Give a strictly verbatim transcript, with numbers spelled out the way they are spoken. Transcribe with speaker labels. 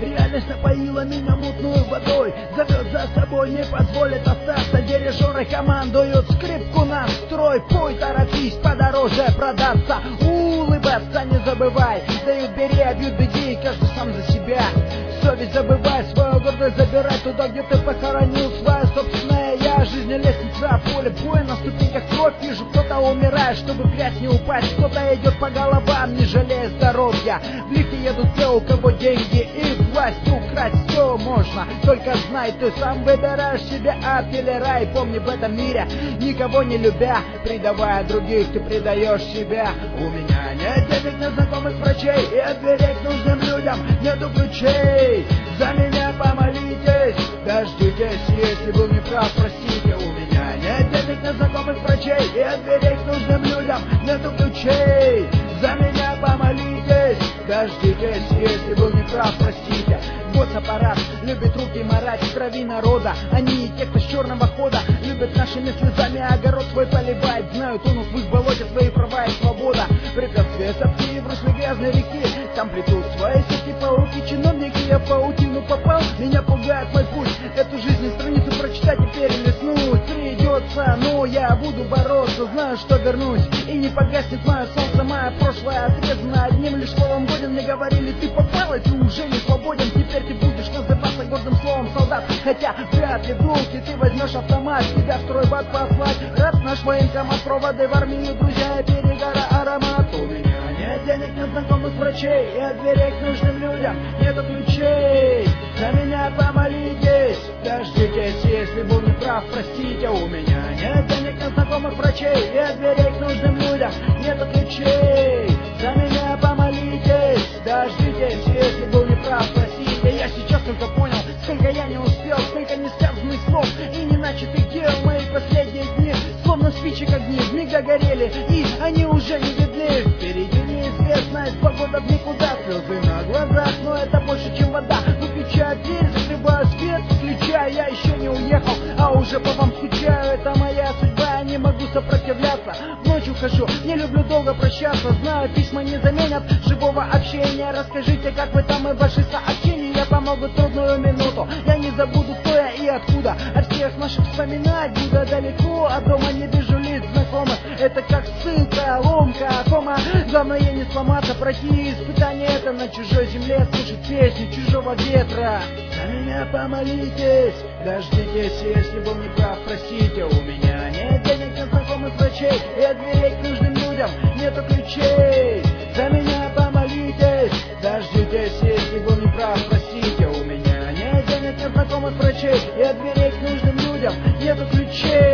Speaker 1: Реальность напоила меня мутной водой, зовет за собой, не позволит остаться. Дирижеры командуют, скрипку настрой. Пой, торопись, подороже продаться. Улыбаться не забывай, дают бери, а бьют беги, каждый сам за себя. Совесть забывай, свою гордость забирай туда, где ты похоронил свое собственное я. Жизнь лестница, поле боя, на ступеньках кровь. Вижу, кто-то умирает, чтобы в грязь не упасть. Кто-то идет по головам, не жалея здоровья. В лифте едут те, у кого деньги и власть. Украсть все можно, только знай, ты сам выбираешь себе ад или рай. Помни, в этом мире, никого не любя, предавая других, ты предаешь себя. У меня нет денег на знакомых врачей, и от дверей к нужным людям нету ключей. За меня помолитесь, дождитесь, если был неправ, простите. У меня нет денег на знакомых врачей, и от дверей к нужным людям нету ключей. За меня помолитесь, дождитесь, если был неправ, простите. Госаппарат любит руки марать в крови народа. Они и те, кто с черного хода, любят нашими слезами огород свой поливать. Знают, тонут в их болоте свои права и свобода. Препятствия сопки в русле грязной реки, там плетут свои сети пауки. Чиновники, я в паутину попал, меня пугает мой путь. Эту жизнь страницу прочитать и перелистнуть придется, но я буду бороться, знаю, что вернусь. И не погаснет мое солнце, мое прошлое отрезано одним лишь словом годен. Мне говорили, ты попал, и ты уже не свободен. Теперь ты будешь называться гордым словом солдат. Хотя вряд ли в руки ты возьмешь автомат, тебя в стройбат послать. Раз наш военкомат, проводы в армию, друзья, и перегара аромат. У меня нет денег на знакомых врачей, и от дверей к нужным людям нету ключей. За меня помолитесь, дождитесь, если был неправ, простите. У меня нет денег на знакомых врачей, и от дверей к нужным людям нету ключей. За меня помолитесь, дождитесь, если был неправ, простите. Я сейчас только понял, сколько я не успел, сколько несказанных слов и не начатых дел. Мои последние дни, словно спичек огни, вмиг догорели, и они уже не видны. Впереди неизвестность, погода в никуда, слезы на глазах, но это больше, чем вода. Выключаю дверь, закрываю свет, включаю, я еще не уехал, а уже по вам скучаю. Это моя судьба, я не могу сопротивляться. Ночью хожу, не люблю долго прощаться, знаю, письма не заменят живого общения. Расскажите, как вы там и ваши сообщения помогут трудную минуту. Я не забуду, кто я и откуда. От всех наших вспоминать буду далеко, а дома не вижу лиц знакомых. Это как ссылка, ломка, кома. Главное не сломаться, пройти испытание это на чужой земле, слушать песню чужого ветра. За меня помолитесь, дождитесь, если был неправ, простите. У меня нет денег на знакомых врачей, и от дверей к нужным людям нету ключей. За меня помолитесь, дождитесь, если был неправ, простите. У меня нет денег на знакомых врачей, и от дверей к нужным людям нету ключей.